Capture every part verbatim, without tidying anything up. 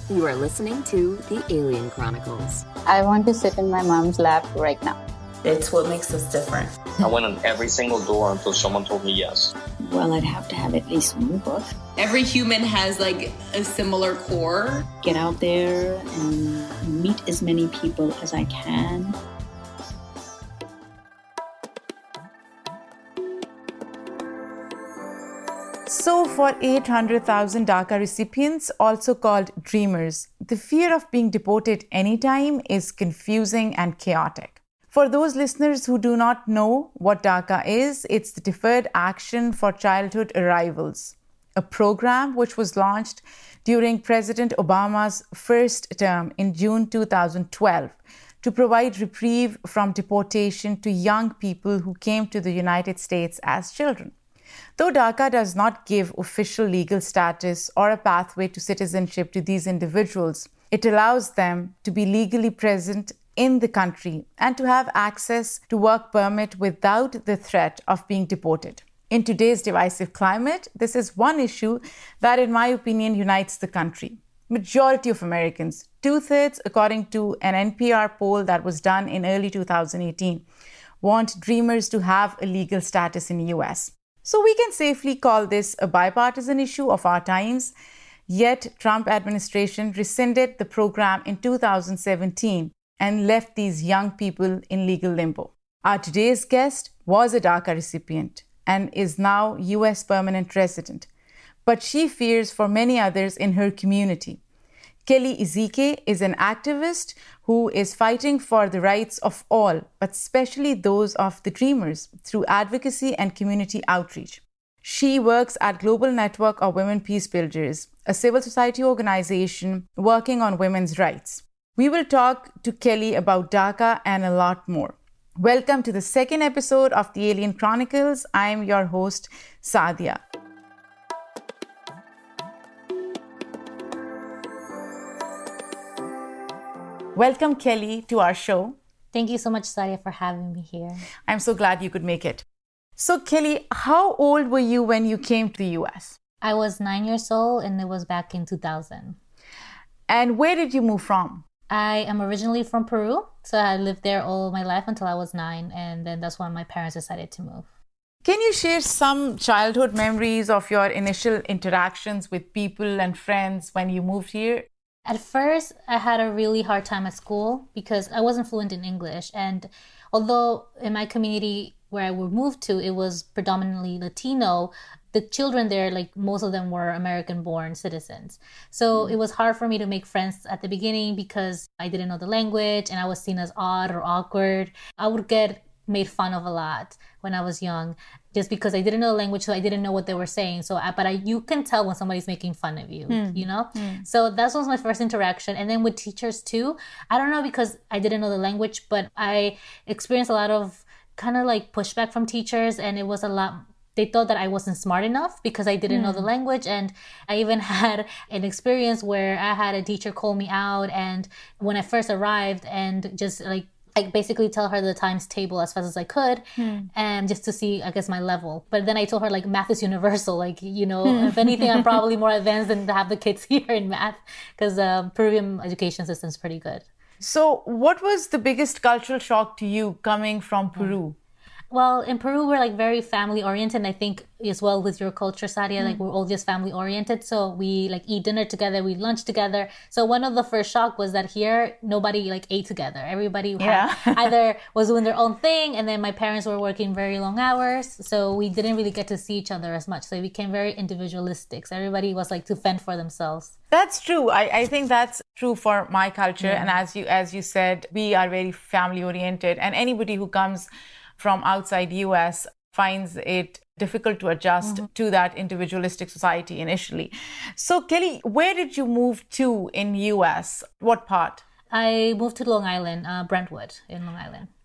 You are listening to The Alien Chronicles. I want to sit in my mom's lap right now. It's what makes us different. I went on every single door until someone told me yes. Well, I'd have to have at least one book. Every human has like a similar core. Get out there and meet as many people as I can. So for eight hundred thousand DACA recipients, also called Dreamers, the fear of being deported anytime is confusing and chaotic. For those listeners who do not know what DACA is, it's the Deferred Action for Childhood Arrivals, a program which was launched during President Obama's first term in June two thousand twelve to provide reprieve from deportation to young people who came to the United States as children. Though DACA does not give official legal status or a pathway to citizenship to these individuals, it allows them to be legally present in the country and to have access to work permit without the threat of being deported. In today's divisive climate, this is one issue that, in my opinion, unites the country. Majority of Americans, two-thirds according to an N P R poll that was done in early two thousand eighteen, want Dreamers to have a legal status in the U S. So we can safely call this a bipartisan issue of our times, yet Trump administration rescinded the program in two thousand seventeen and left these young people in legal limbo. Our today's guest was a DACA recipient and is now U S permanent resident, but she fears for many others in her community. Kelly Ezike is an activist who is fighting for the rights of all, but especially those of the Dreamers, through advocacy and community outreach. She works at Global Network of Women Peace Builders, a civil society organization working on women's rights. We will talk to Kelly about DACA and a lot more. Welcome to the second episode of The Alien Chronicles. I am your host, Sadia. Welcome, Kelly, to our show. Thank you so much, Sadia, for having me here. I'm so glad you could make it. So, Kelly, how old were you when you came to the U S? I was nine years old, and it was back in two thousand. And where did you move from? I am originally from Peru, so I lived there all my life until I was nine, and then that's when my parents decided to move. Can you share some childhood memories of your initial interactions with people and friends when you moved here? At first, I had a really hard time at school because I wasn't fluent in English. And although in my community where I would move to, it was predominantly Latino, the children there, like most of them were American-born citizens. So mm. it was hard for me to make friends at the beginning because I didn't know the language and I was seen as odd or awkward. I would get made fun of a lot when I was young just because I didn't know the language, so I didn't know what they were saying. So, I, but I, you can tell when somebody's making fun of you, mm. you know? Mm. So that was my first interaction. And then with teachers too, I don't know because I didn't know the language, but I experienced a lot of kind of like pushback from teachers, and it was a lot. They thought that I wasn't smart enough because I didn't mm. know the language. And I even had an experience where I had a teacher call me out, and when I first arrived, and just like I basically tell her the times table as fast as I could, hmm. and just to see, I guess, my level. But then I told her, like, math is universal. Like, you know, if anything, I'm probably more advanced than to have the kids here in math because um, Peruvian education system is pretty good. So what was the biggest cultural shock to you coming from Peru? Well, in Peru, we're like very family oriented. And I think as well with your culture, Sadia, mm. like we're all just family oriented. So we like eat dinner together, we lunch together. So one of the first shock was that here, nobody like ate together. Everybody yeah. had, either was doing their own thing. And then my parents were working very long hours. So we didn't really get to see each other as much. So it became very individualistic. So everybody was like to fend for themselves. That's true. I, I think that's true for my culture. Yeah. And as you as you said, we are very family oriented. And anybody who comes from outside U S finds it difficult to adjust mm-hmm. to that individualistic society initially. So Kelly, where did you move to in U S? What part? I moved to Long Island, uh, Brentwood in Long Island.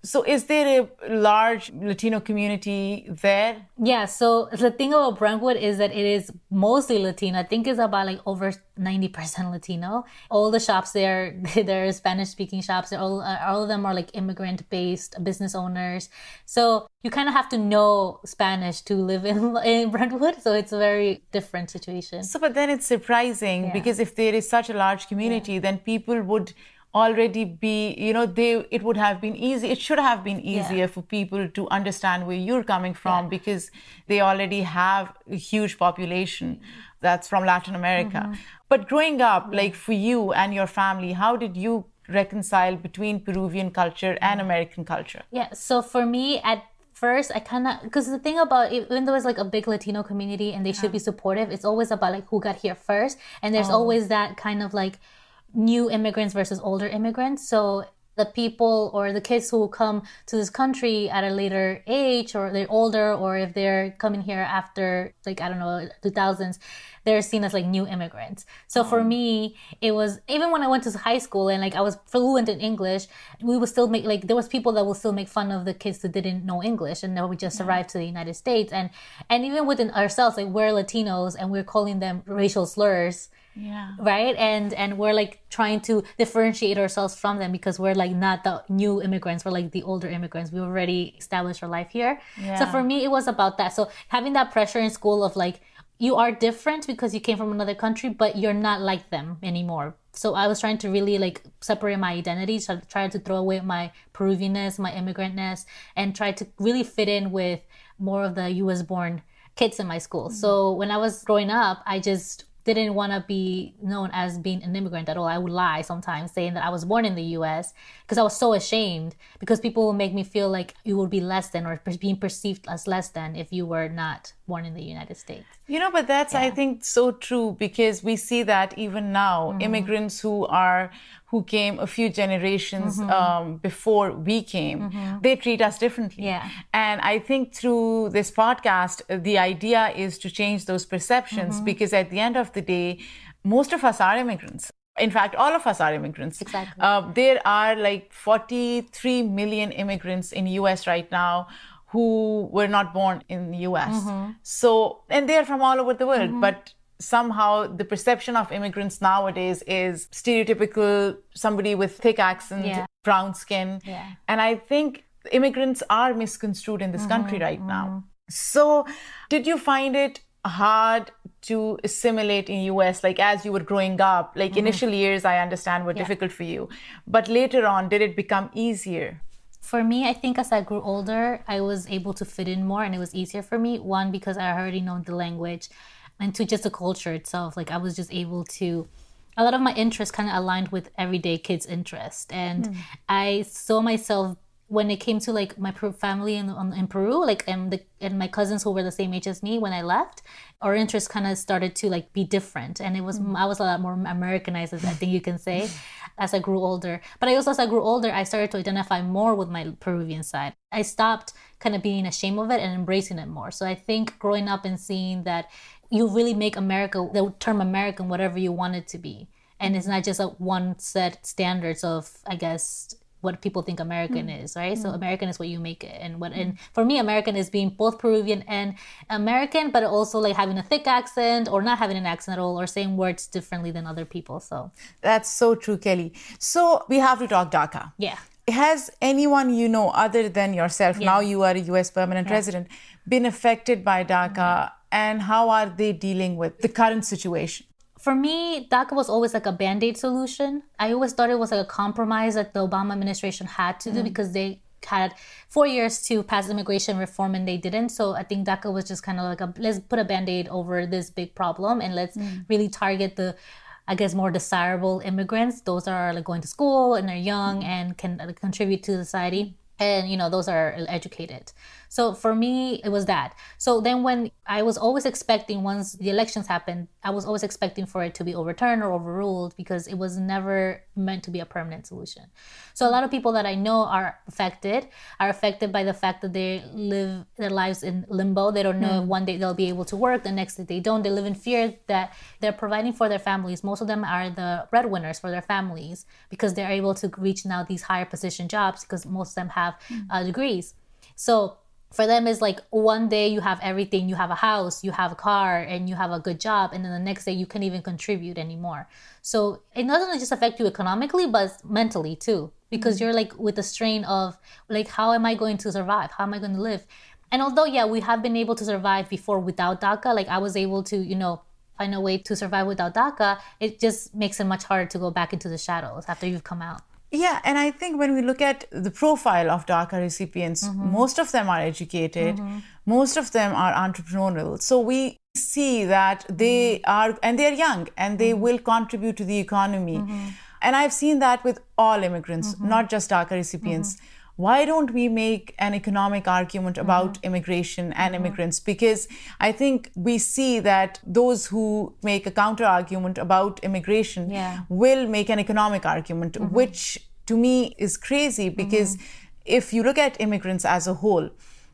So is there a large Latino community there? Yeah, so the thing about Brentwood is that it is mostly Latino. I think it's about like over ninety percent Latino. All the shops there, they're Spanish-speaking shops. They're all, uh, all of them are like immigrant-based business owners. So you kind of have to know Spanish to live in, in Brentwood. So it's a very different situation. So, but then it's surprising Yeah. because if there is such a large community, Yeah. then people would already be, you know, they it would have been easy. It should have been easier Yeah. for people to understand where you're coming from Yeah. because they already have a huge population that's from Latin America. Mm-hmm. But growing up, like for you and your family, how did you reconcile between Peruvian culture and American culture? Yeah, so for me, at first, I kind of, because the thing about, even though it's like a big Latino community and they should be supportive, it's always about like who got here first. And there's Oh. always that kind of like new immigrants versus older immigrants. So the people or the kids who come to this country at a later age, or they're older, or if they're coming here after like, I don't know, two thousands, they're seen as like new immigrants. So for me, it was, even when I went to high school and like I was fluent in English, we would still make, like there was people that would still make fun of the kids who didn't know English and then we just arrived to the United States. And, and even within ourselves, like we're Latinos and we're calling them racial slurs. Yeah. Right. And and we're like trying to differentiate ourselves from them because we're like not the new immigrants. We're like the older immigrants. We already established our life here. Yeah. So for me, it was about that. So having that pressure in school of like, you are different because you came from another country, but you're not like them anymore. So I was trying to really like separate my identity. So I tried to throw away my Peruvianness, my immigrantness, and try to really fit in with more of the U S born kids in my school. Mm-hmm. So when I was growing up, I just didn't want to be known as being an immigrant at all. I would lie sometimes saying that I was born in the U S because I was so ashamed because people will make me feel like you would be less than or being perceived as less than if you were not born in the United States. You know, but that's, yeah. I think, so true because we see that even now, mm-hmm. immigrants who are, who came a few generations mm-hmm. um, before we came, mm-hmm. they treat us differently. Yeah. And I think through this podcast, the idea is to change those perceptions mm-hmm. because at the end of the day, most of us are immigrants. In fact, all of us are immigrants. Exactly. Uh, there are like forty-three million immigrants in U S right now who were not born in the U S. Mm-hmm. So, and they're from all over the world, mm-hmm. but somehow the perception of immigrants nowadays is stereotypical, somebody with thick accent, yeah. brown skin. Yeah. And I think immigrants are misconstrued in this mm-hmm. country right mm-hmm. now. So did you find it hard to assimilate in U S, like as you were growing up? Like mm-hmm. initial years, I understand, were yeah. difficult for you. But later on, did it become easier? For me, I think as I grew older, I was able to fit in more and it was easier for me. One, because I already know the language, and two, just the culture itself. Like I was just able to, a lot of my interests kind of aligned with everyday kids' interest. And mm. I saw myself when it came to like my family in, in Peru, like and, the, and my cousins who were the same age as me when I left, our interests kind of started to like be different. And it was, mm. I was a lot more Americanized, as I think you can say, as I grew older. But I also, as I grew older, I started to identify more with my Peruvian side. I stopped kind of being ashamed of it and embracing it more. So I think growing up and seeing that you really make America, the term American, whatever you want it to be. And it's not just a one set standards of, I guess, what people think American mm. is, right? Mm. So American is what you make it. And what, and for me, American is being both Peruvian and American, but also like having a thick accent or not having an accent at all or saying words differently than other people. So that's so true, Kelly. So we have to talk DACA. Yeah. Has anyone you know other than yourself, yeah. now you are a U S permanent yeah. resident, been affected by DACA mm. and how are they dealing with the current situation? For me, DACA was always like a Band-Aid solution. I always thought it was like a compromise that the Obama administration had to do mm. because they had four years to pass immigration reform and they didn't. So I think DACA was just kind of like a, let's put a Band-Aid over this big problem and let's mm. really target the, I guess, more desirable immigrants. Those are like going to school and they're young mm. and can uh, contribute to society. And, you know, those are educated. So for me, it was that. So then when I was always expecting, once the elections happened, I was always expecting for it to be overturned or overruled because it was never meant to be a permanent solution. So a lot of people that I know are affected, are affected by the fact that they live their lives in limbo. They don't know mm. if one day they'll be able to work, the next day they don't. They live in fear that they're providing for their families. Most of them are the breadwinners for their families because they're able to reach now these higher position jobs because most of them have have uh, degrees. So for them, it's like one day you have everything, you have a house, you have a car, and you have a good job, and then the next day you can't even contribute anymore. So it not only just affects you economically, but mentally too, because mm-hmm. you're like with the strain of like, how am I going to survive? How am I going to live? And although, yeah, we have been able to survive before without DACA, like I was able to, you know, find a way to survive without DACA, it just makes it much harder to go back into the shadows after you've come out. Yeah, and I think when we look at the profile of DACA recipients, mm-hmm. most of them are educated, mm-hmm. most of them are entrepreneurial. So we see that they mm-hmm. are, and they're young, and they mm-hmm. will contribute to the economy. Mm-hmm. And I've seen that with all immigrants, mm-hmm. not just DACA recipients. Mm-hmm. Why don't we make an economic argument about mm-hmm. immigration and mm-hmm. immigrants? Because I think we see that those who make a counter argument about immigration yeah. will make an economic argument, mm-hmm. which to me is crazy because mm-hmm. if you look at immigrants as a whole,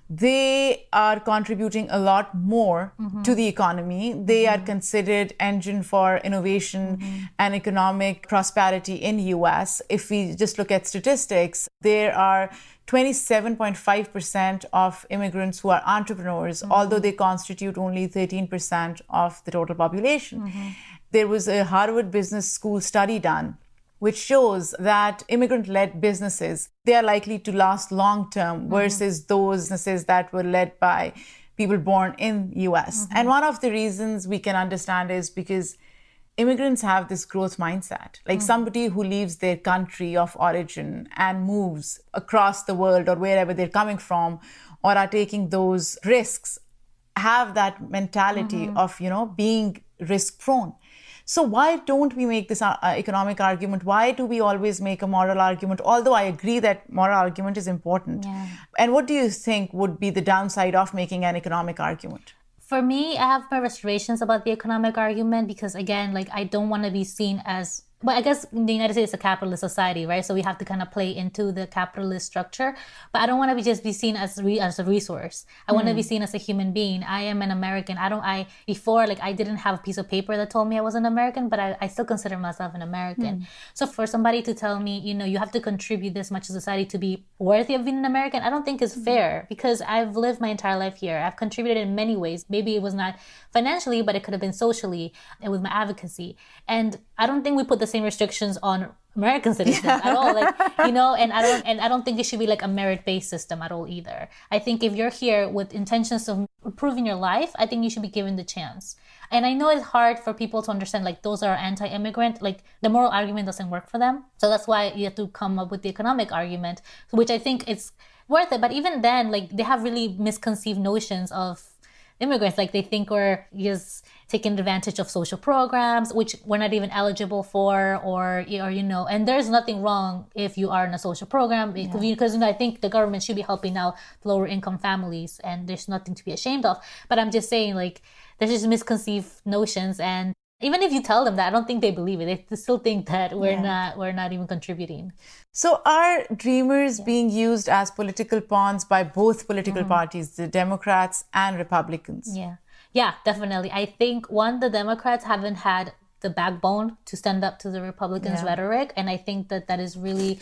they are contributing a lot more mm-hmm. to the economy. They mm-hmm. are considered engine for innovation mm-hmm. and economic prosperity in U S. If we just look at statistics, there are twenty-seven point five percent of immigrants who are entrepreneurs, mm-hmm. although they constitute only thirteen percent of the total population. Mm-hmm. There was a Harvard Business School study done which shows that immigrant-led businesses, they are likely to last long-term mm-hmm. versus those businesses that were led by people born in U S. Mm-hmm. And one of the reasons we can understand is because immigrants have this growth mindset. Like mm-hmm. somebody who leaves their country of origin and moves across the world or wherever they're coming from or are taking those risks have that mentality mm-hmm. of, you know, being risk-prone. So why don't we make this uh, economic argument? Why do we always make a moral argument? Although I agree that moral argument is important. Yeah. And what do you think would be the downside of making an economic argument? For me, I have my reservations about the economic argument because, again, like I don't want to be seen as... But I guess the United States is a capitalist society, right? So we have to kind of play into the capitalist structure. But I don't want to be just be seen as re, as a resource. I mm. want to be seen as a human being. I am an American. I don't. I before like I didn't have a piece of paper that told me I was an American, but I, I still consider myself an American. Mm. So for somebody to tell me, you know, you have to contribute this much to society to be worthy of being an American, I don't think is mm. fair because I've lived my entire life here. I've contributed in many ways. Maybe it was not financially, but it could have been socially and with my advocacy. And I don't think we put the same restrictions on American citizens yeah. at all. Like, you know, and I don't and I don't think it should be like a merit-based system at all either. I think if you're here with intentions of improving your life, I think you should be given the chance. And I know it's hard for people to understand, like, those are anti-immigrant, like the moral argument doesn't work for them. So that's why you have to come up with the economic argument, which I think it's worth it. But even then, like, they have really misconceived notions of immigrants. Like, they think we're just taking advantage of social programs, which we're not even eligible for, or, or you know, and there's nothing wrong if you are in a social program, yeah. because you know, I think the government should be helping out lower income families, and there's nothing to be ashamed of. But I'm just saying, like, there's just misconceived notions, and even if you tell them that, I don't think they believe it. They still think that we're yeah. not we're not even contributing. So are Dreamers yeah. being used as political pawns by both political mm-hmm. parties, the Democrats and Republicans? Yeah. Yeah, definitely. I think, one, the Democrats haven't had the backbone to stand up to the Republicans' yeah. rhetoric. And I think that that is really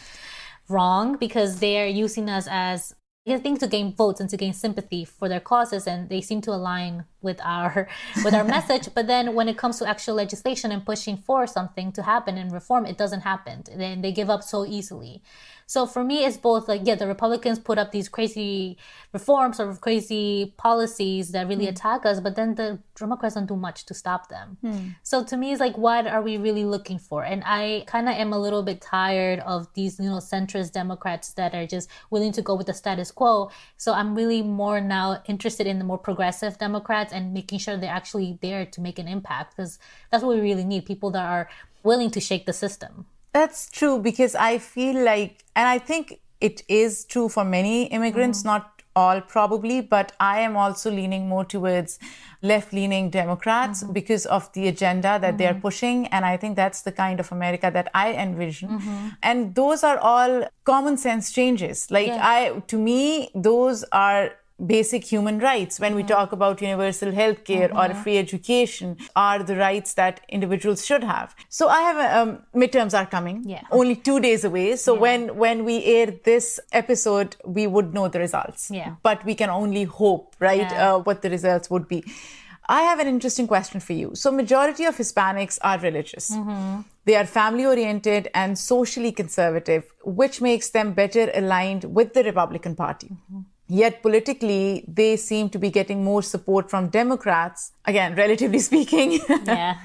wrong because they are using us as, I think, to gain votes and to gain sympathy for their causes. And they seem to align with our with our message. But then when it comes to actual legislation and pushing for something to happen and reform, it doesn't happen. Then they give up so easily. So for me, it's both like, yeah, the Republicans put up these crazy reforms or crazy policies that really mm. attack us, but then the Democrats don't do much to stop them. Mm. So to me, it's like, what are we really looking for? And I kind of am a little bit tired of these, you know, centrist Democrats that are just willing to go with the status quo. So I'm really more now interested in the more progressive Democrats and making sure they're actually there to make an impact, because that's what we really need, people that are willing to shake the system. That's true, because I feel like, and I think it is true for many immigrants, mm-hmm. not all probably, but I am also leaning more towards left-leaning Democrats mm-hmm. because of the agenda that mm-hmm. they are pushing. And I think that's the kind of America that I envision. Mm-hmm. And those are all common sense changes. Like yeah. I, to me, those are basic human rights. When we talk about universal healthcare or free education, are the rights that individuals should have. So I have a, um, midterms are coming, Yeah. only two days away. So Yeah. when when we air this episode, we would know the results. Yeah. But we can only hope, right? Yeah. Uh, what the results would be. I have an interesting question for you. So majority of Hispanics are religious. Mm-hmm. They are family-oriented and socially conservative, which makes them better aligned with the Republican Party. Mm-hmm. Yet politically, they seem to be getting more support from Democrats, again, relatively speaking. Yeah.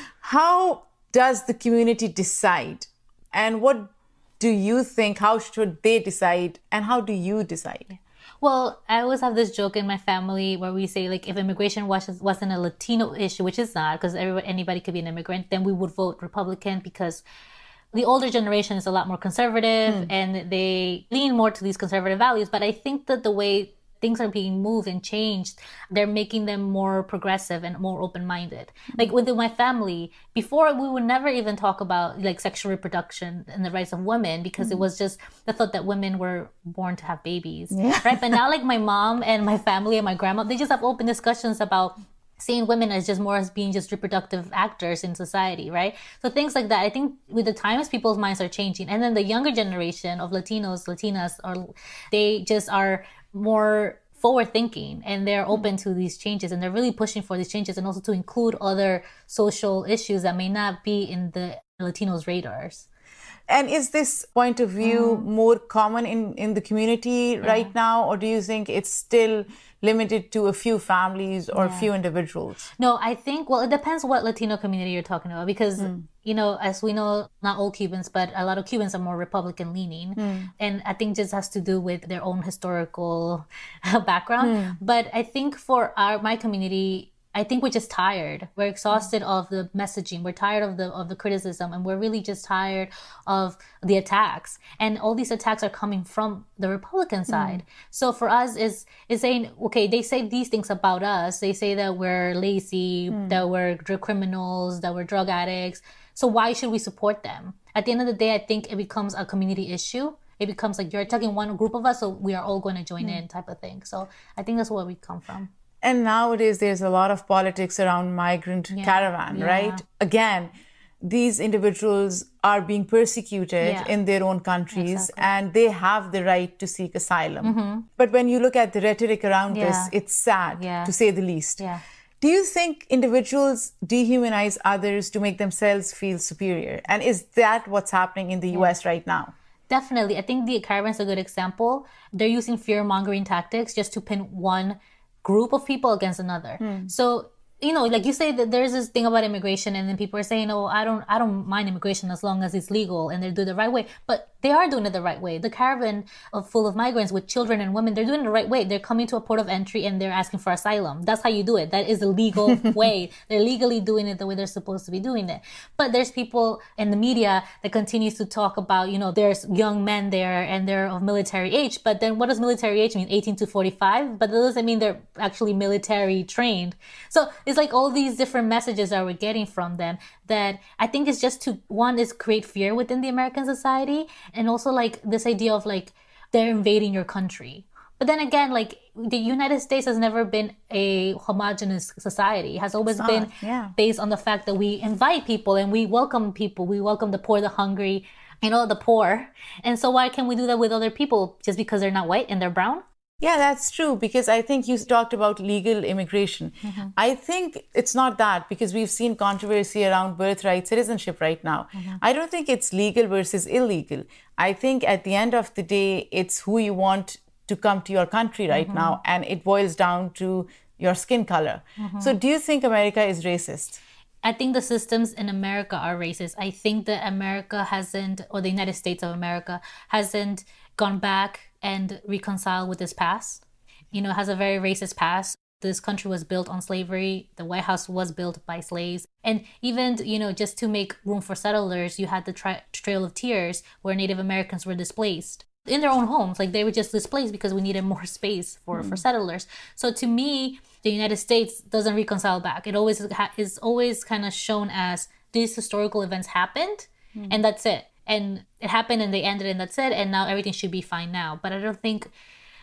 How does the community decide? And what do you think? How should they decide? And how do you decide? Well, I always have this joke in my family where we say, like, if immigration was, wasn't a Latino issue, which is not, because anybody could be an immigrant, then we would vote Republican, because the older generation is a lot more conservative mm. and they lean more to these conservative values. But I think that the way things are being moved and changed, they're making them more progressive and more open-minded. Like within my family, before we would never even talk about like sexual reproduction and the rights of women, because mm-hmm. it was just the thought that women were born to have babies, yeah. right? But now like my mom and my family and my grandma, they just have open discussions about seeing women as just more as being just reproductive actors in society, right? So things like that. I think with the times, people's minds are changing. And then the younger generation of Latinos, Latinas, are they just are more forward thinking and they're open to these changes and they're really pushing for these changes and also to include other social issues that may not be in the Latinos' radars. And is this point of view mm. more common in, in the community yeah. right now, or do you think it's still limited to a few families or a yeah. few individuals? No, I think, well, it depends what Latino community you're talking about, because, mm. you know, as we know, not all Cubans, but a lot of Cubans are more Republican leaning. Mm. And I think just has to do with their own historical background. Mm. But I think for our my community, I think we're just tired. We're exhausted of the messaging. We're tired of the of the criticism, and we're really just tired of the attacks. And all these attacks are coming from the Republican side. Mm. So for us, is is saying, okay, they say these things about us. They say that we're lazy, mm. that we're criminals, that we're drug addicts. So why should we support them? At the end of the day, I think it becomes a community issue. It becomes like you're attacking one group of us, so we are all going to join mm. in type of thing. So I think that's where we come from. And nowadays, there's a lot of politics around migrant yeah. caravan, yeah. right? Again, these individuals are being persecuted yeah. in their own countries exactly. and they have the right to seek asylum. Mm-hmm. But when you look at the rhetoric around yeah. this, it's sad, yeah. to say the least. Yeah. Do you think individuals dehumanize others to make themselves feel superior? And is that what's happening in the U S yeah. right now? Definitely. I think the caravan is a good example. They're using fear-mongering tactics just to pin one group of people against another. Mm. So, you know, like you say that there's this thing about immigration, and then people are saying, oh, I don't, I don't mind immigration as long as it's legal and they do it the right way. But they are doing it the right way. The caravan of full of migrants with children and women, they're doing it the right way. They're coming to a port of entry and they're asking for asylum. That's how you do it. That is the legal way. They're legally doing it the way they're supposed to be doing it. But there's people in the media that continues to talk about, you know, there's young men there and they're of military age. But then what does military age mean? eighteen to forty-five? But that doesn't mean they're actually military trained. So it's like all these different messages that we're getting from them that I think is just to, one is create fear within the American society. And also like this idea of like, they're invading your country. But then again, like the United States has never been a homogenous society. It has always It's been not, yeah. based on the fact that we invite people and we welcome people. We welcome the poor, the hungry, you know, the poor. And so why can't we do that with other people just because they're not white and they're brown? Yeah, that's true, because I think you talked about legal immigration. Mm-hmm. I think it's not that, because we've seen controversy around birthright citizenship right now. Mm-hmm. I don't think it's legal versus illegal. I think at the end of the day, it's who you want to come to your country right mm-hmm. now, and it boils down to your skin color. Mm-hmm. So do you think America is racist? I think the systems in America are racist. I think that America hasn't, or the United States of America hasn't gone back and reconciled with its past. You know, it has a very racist past. This country was built on slavery. The White House was built by slaves. And even, you know, just to make room for settlers, you had the tri- Trail of Tears where Native Americans were displaced in their own homes. Like they were just displaced because we needed more space for, mm. for settlers. So to me, the United States doesn't reconcile back. It always ha- is always kind of shown as these historical events happened mm. and that's it. And it happened and they ended and that's it. And now everything should be fine now. But I don't think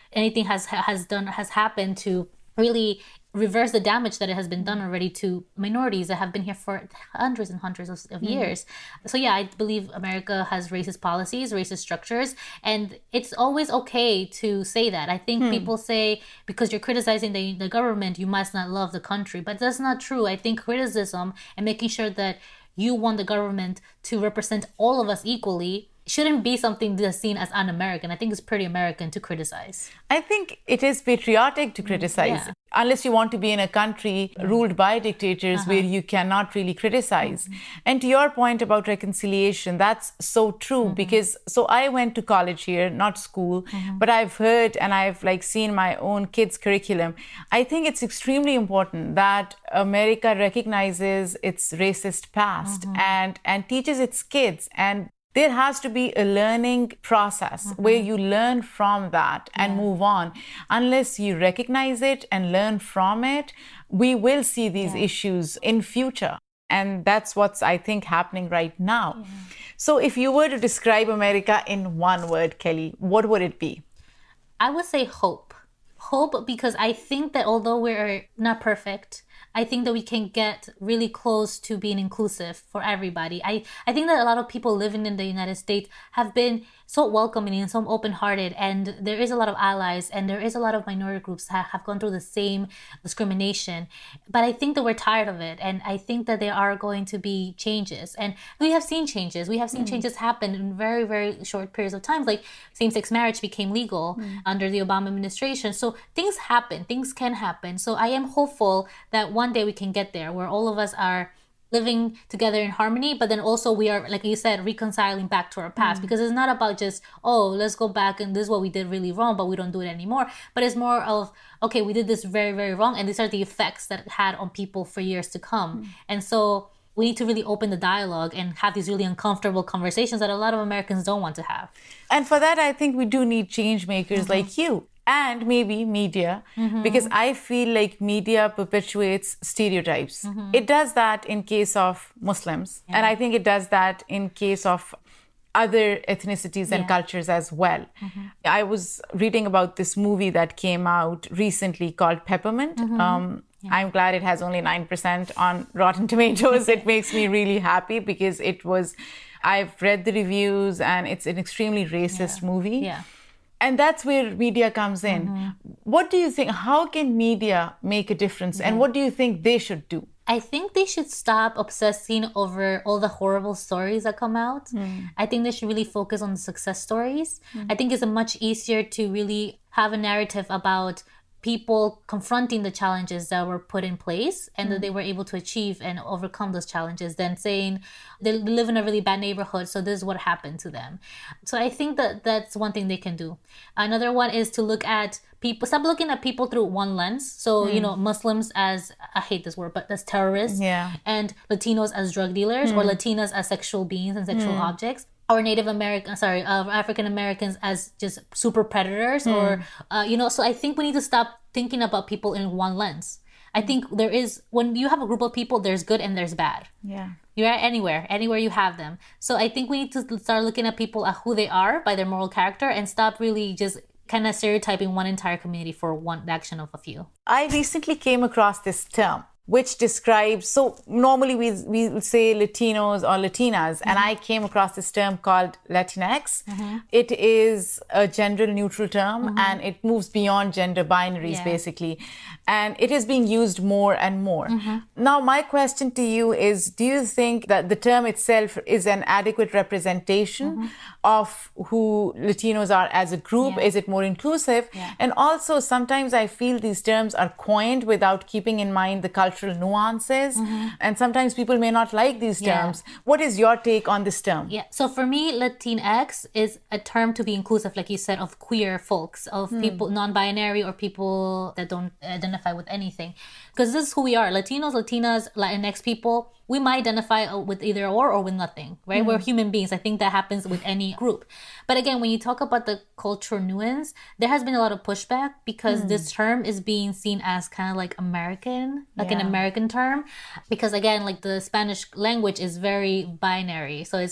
anything has has done has happened to really reverse the damage that it has been done already to minorities that have been here for hundreds and hundreds of, of mm. years. So yeah, I believe America has racist policies, racist structures, and it's always okay to say that. I think hmm. people say because you're criticizing the, the government, you must not love the country, but that's not true. I think criticism and making sure that you want the government to represent all of us equally shouldn't be something that's seen as un-American. I think it's pretty American to criticize. I think it is patriotic to criticize. Yeah. Unless you want to be in a country ruled by dictators uh-huh. where you cannot really criticize. Mm-hmm. And to your point about reconciliation, that's so true mm-hmm. because, so I went to college here, not school, mm-hmm. but I've heard and I've like seen my own kids' curriculum. I think it's extremely important that America recognizes its racist past mm-hmm. and, and teaches its kids, and there has to be a learning process mm-hmm. where you learn from that and yeah. move on. Unless you recognize it and learn from it, we will see these yeah. issues in future. And that's what's, I think, happening right now. Yeah. So if you were to describe America in one word, Kelly, what would it be? I would say hope. Hope, because I think that although we're not perfect, I think that we can get really close to being inclusive for everybody. I, I think that a lot of people living in the United States have been so welcoming and so open-hearted, and there is a lot of allies and there is a lot of minority groups that have gone through the same discrimination. But I think that we're tired of it, and I think that there are going to be changes. And we have seen changes. We have seen mm. changes happen in very, very short periods of time. Like same-sex marriage became legal mm. under the Obama administration. So things happen. Things can happen. So I am hopeful that one day we can get there where all of us are living together in harmony, but then also we are, like you said, reconciling back to our past, mm. because it's not about just, oh, let's go back and this is what we did really wrong, but we don't do it anymore. But it's more of, okay, we did this very, very wrong, and these are the effects that it had on people for years to come. Mm. And so we need to really open the dialogue and have these really uncomfortable conversations that a lot of Americans don't want to have. And for that, I think we do need change makers mm-hmm. like you. And maybe media, mm-hmm. because I feel like media perpetuates stereotypes. Mm-hmm. It does that in case of Muslims. Yeah. And I think it does that in case of other ethnicities and yeah. cultures as well. Mm-hmm. I was reading about this movie that came out recently called Peppermint. Mm-hmm. Um, yeah. I'm glad it has only nine percent on Rotten Tomatoes. It makes me really happy because it was, I've read the reviews and it's an extremely racist yeah. movie. Yeah. And that's where media comes in. Mm-hmm. What do you think? How can media make a difference? Yeah. And what do you think they should do? I think they should stop obsessing over all the horrible stories that come out. Mm. I think they should really focus on the success stories. Mm. I think it's much easier to really have a narrative about people confronting the challenges that were put in place and mm. that they were able to achieve and overcome those challenges than saying they live in a really bad neighborhood, so this is what happened to them. So I think that that's one thing they can do. Another one is to look at people, stop looking at people through one lens. So, mm. you know, Muslims as, I hate this word, but as terrorists, yeah. and Latinos as drug dealers, mm. or Latinas as sexual beings and sexual mm. objects. Or Native American, sorry, uh, African Americans as just super predators, mm. or, uh, you know, so I think we need to stop thinking about people in one lens. I think there is, when you have a group of people, there's good and there's bad. Yeah. You're at anywhere, anywhere you have them. So I think we need to start looking at people at who they are by their moral character and stop really just kind of stereotyping one entire community for one action of a few. I recently came across this term, which describes, so normally we we would say Latinos or Latinas, mm-hmm. and I came across this term called Latinx. Mm-hmm. It is a gender neutral term, mm-hmm. and it moves beyond gender binaries, yeah. basically. And it is being used more and more. Mm-hmm. Now, my question to you is, do you think that the term itself is an adequate representation mm-hmm. of who Latinos are as a group? Yeah. Is it more inclusive? Yeah. And also, sometimes I feel these terms are coined without keeping in mind the cultural nuances, mm-hmm. and sometimes people may not like these terms. Yeah. What is your take on this term? Yeah, so for me, Latinx is a term to be inclusive, like you said, of queer folks, of mm. people non-binary or people that don't identify with anything. Because this is who we are. Latinos, Latinas, Latinx people, we might identify with either or or with nothing, right? Mm. We're human beings. I think that happens with any group. But again, when you talk about the cultural nuance, there has been a lot of pushback because mm. this term is being seen as kind of like American, like yeah. an American term. Because again, like the Spanish language is very binary. So it's mm. like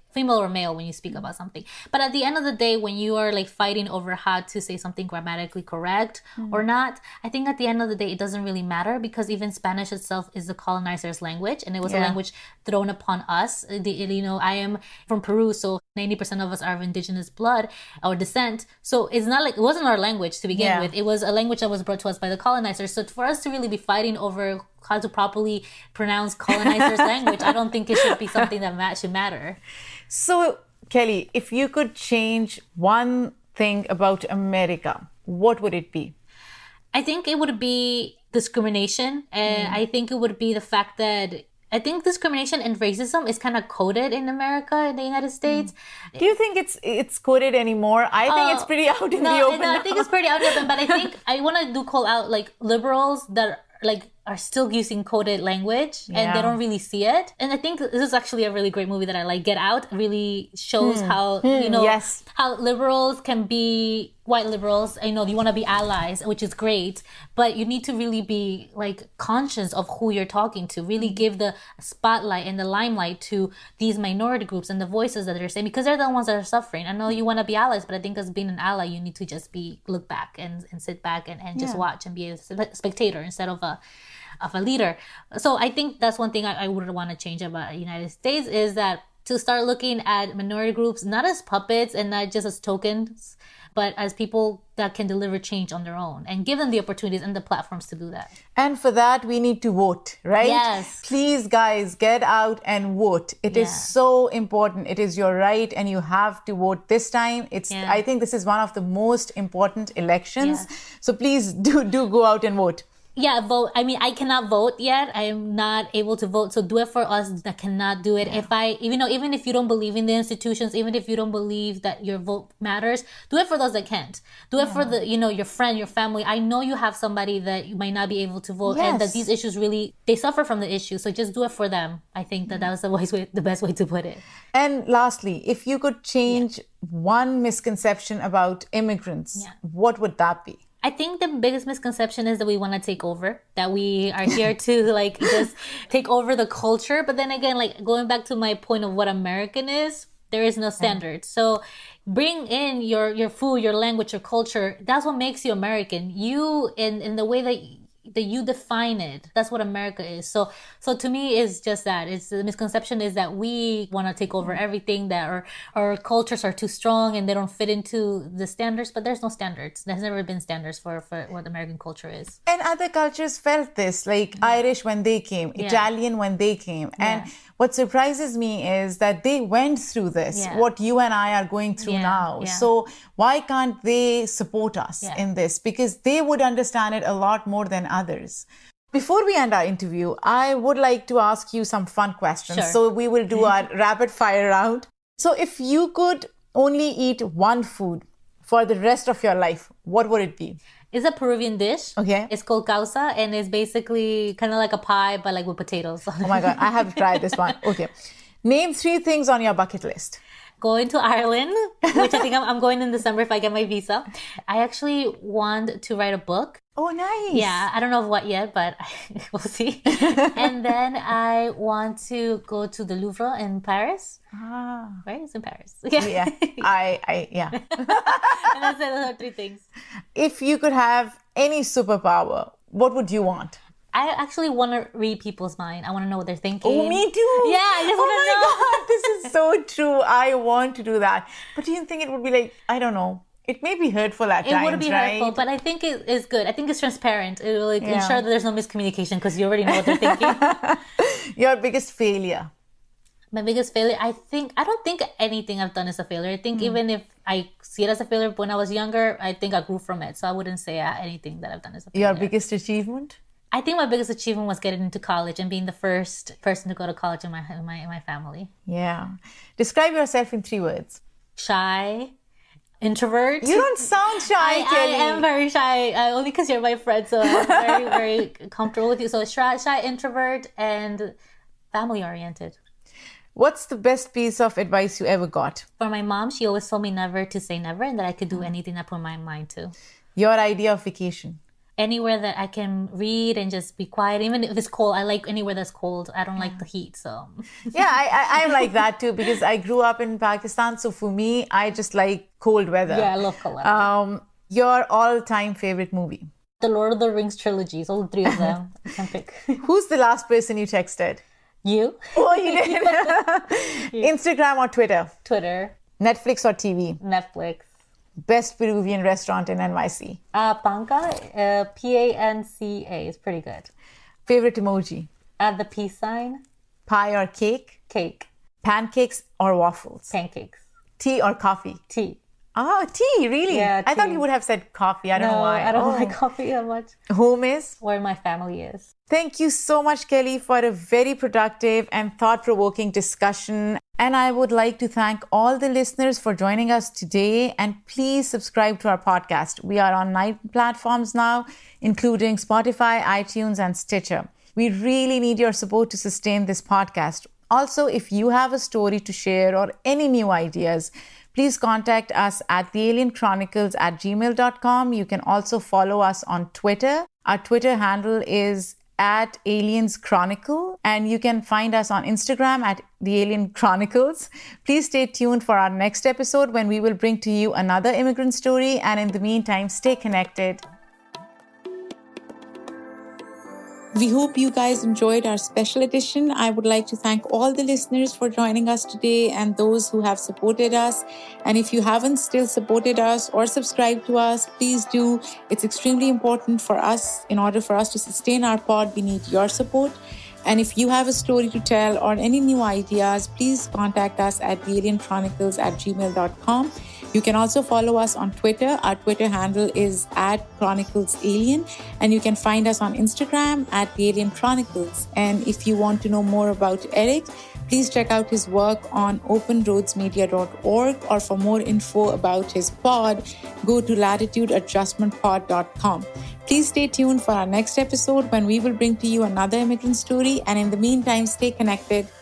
female or male when you speak about something. But at the end of the day, when you are like fighting over how to say something grammatically correct mm. or not, I think at the end of the day, it doesn't really matter, because even Spanish itself is the colonizer's language, and it was yeah. a language thrown upon us. The, you know, I am from Peru, so ninety percent of us are of indigenous blood or descent. So it's not like, it wasn't our language to begin yeah. with. It was a language that was brought to us by the colonizers. So for us to really be fighting over how to properly pronounce colonizers' language, I don't think it should be something that should matter. So, Kelly, if you could change one thing about America, what would it be? I think it would be discrimination. And mm. I think it would be the fact that I think discrimination and racism is kind of coded in America, in the United States. Mm. Do you think it's it's coded anymore? I think uh, it's pretty out in no, the open. No, I think it's pretty out in the open. But I think I want to do call out like liberals that like are still using coded language yeah. and they don't really see it. And I think this is actually a really great movie that I like. Get Out really shows hmm. how, hmm. you know, yes. how liberals can be white liberals. You know, you want to be allies, which is great, but you need to really be like conscious of who you're talking to, really give the spotlight and the limelight to these minority groups and the voices that they're saying, because they're the ones that are suffering. I know you want to be allies, but I think as being an ally, you need to just be, look back and, and sit back and, and just yeah. watch and be a spectator instead of a, of a leader. So I think that's one thing I, I would want to change about the United States, is that to start looking at minority groups not as puppets and not just as tokens, but as people that can deliver change on their own and give them the opportunities and the platforms to do that. And for that, we need to vote, right? Yes. Please, guys, get out and vote. It yeah. is so important. It is your right, and you have to vote this time. It's. Yeah. I think this is one of the most important elections. Yeah. So please do, do go out and vote. Yeah, vote. I mean, I cannot vote yet. I am not able to vote. So do it for us that cannot do it. Yeah. If I, even though, even if you don't believe in the institutions, even if you don't believe that your vote matters, do it for those that can't. Do it yeah. for the, you know, your friend, your family. I know you have somebody that you might not be able to vote, yes. and that these issues really, they suffer from the issue. So just do it for them. I think that that was the best way, the best way to put it. And lastly, if you could change yeah. one misconception about immigrants, yeah. what would that be? I think the biggest misconception is that we want to take over, that we are here to like just take over the culture. But then again, like going back to my point of what American is, there is no standard. So bring in your, your food, your language, your culture. That's what makes you American. You, in, in the way that that you define it, that's what America is. So so to me, it's just that. It's the misconception is that we want to take over everything, that our, our cultures are too strong and they don't fit into the standards, but there's no standards. There's never been standards for, for what American culture is. And other cultures felt this, like yeah. Irish when they came, yeah. Italian when they came. And yeah. what surprises me is that they went through this, yeah. what you and I are going through yeah. now. Yeah. So why can't they support us yeah. in this? Because they would understand it a lot more than others. Before we end our interview, I would like to ask you some fun questions. Sure. So we will do our rapid fire round. So if you could only eat one food for the rest of your life, what would it be? It's a Peruvian dish. Okay. It's called causa, and it's basically kind of like a pie, but like with potatoes. Oh my God, I have to try this one. Okay. Name three things on your bucket list. Going to Ireland, which I think I'm, I'm going in December if I get my visa. I actually want to write a book. Oh, nice. Yeah, I don't know what yet, but we'll see. And then I want to go to the Louvre in Paris. Ah. Right? It's in Paris. Yeah. Yeah. I, I, yeah. And that's it. Those are three things. If you could have any superpower, what would you want? I actually want to read people's mind. I want to know what they're thinking. Oh, me too. Yeah, I just oh want to know. Oh my God, this is so true. I want to do that. But do you think it would be like, I don't know, it may be hurtful at it times, would be right? hurtful, but I think it is good. I think it's transparent. It will like, yeah. ensure that there's no miscommunication because you already know what they're thinking. Your biggest failure? My biggest failure, I think, I don't think anything I've done is a failure. I think mm. even if I see it as a failure when I was younger, I think I grew from it. So I wouldn't say anything that I've done is a failure. Your biggest achievement? I think my biggest achievement was getting into college and being the first person to go to college in my in my, in my family. Yeah. Describe yourself in three words. Shy, introvert. You don't sound shy, I, Kelly. I am very shy, uh, only because you're my friend, so I'm very, very comfortable with you. So shy, shy, introvert, and family-oriented. What's the best piece of advice you ever got? For my mom, she always told me never to say never and that I could do anything I put my mind to. Your idea of vacation? anywhere that I can read and just be quiet. Even if it's cold, I like anywhere that's cold. I don't like the heat, so. Yeah, I, I, I'm like that too because I grew up in Pakistan. So for me, I just like cold weather. Yeah, I love cold weather. Um, your all-time favorite movie? The Lord of the Rings trilogies, all three of them. I can pick. Who's the last person you texted? You. Oh, you did? Yeah. Instagram or Twitter? Twitter. Netflix or T V? Netflix. Best Peruvian restaurant in N Y C? Uh, Panca, uh, P A N C A. It's pretty good. Favorite emoji? Add the peace sign. Pie or cake? Cake. Pancakes or waffles? Pancakes. Tea or coffee? Tea. Oh, tea, really? Yeah, I tea. thought you would have said coffee. I don't no, know why. I don't oh. like coffee that much. Home is? Where my family is. Thank you so much, Kelly, for a very productive and thought-provoking discussion. And I would like to thank all the listeners for joining us today. And please subscribe to our podcast. We are on nine platforms now, including Spotify, iTunes, and Stitcher. We really need your support to sustain this podcast. Also, if you have a story to share or any new ideas, please contact us at the alien chronicles at gmail dot com. You can also follow us on Twitter. Our Twitter handle is at Aliens Chronicle, and you can find us on Instagram at The Alien Chronicles. Please stay tuned for our next episode when we will bring to you another immigrant story. And in the meantime, stay connected. We hope you guys enjoyed our special edition. I would like to thank all the listeners for joining us today and those who have supported us. And if you haven't still supported us or subscribed to us, please do. It's extremely important for us. In order for us to sustain our pod, we need your support. And if you have a story to tell or any new ideas, please contact us at the alien chronicles at gmail dot com. You can also follow us on Twitter. Our Twitter handle is at ChroniclesAlien, and you can find us on Instagram at The Alien Chronicles. And if you want to know more about Eric, please check out his work on open roads media dot org, or for more info about his pod, go to latitude adjustment pod dot com. Please stay tuned for our next episode when we will bring to you another immigrant story. And in the meantime, stay connected.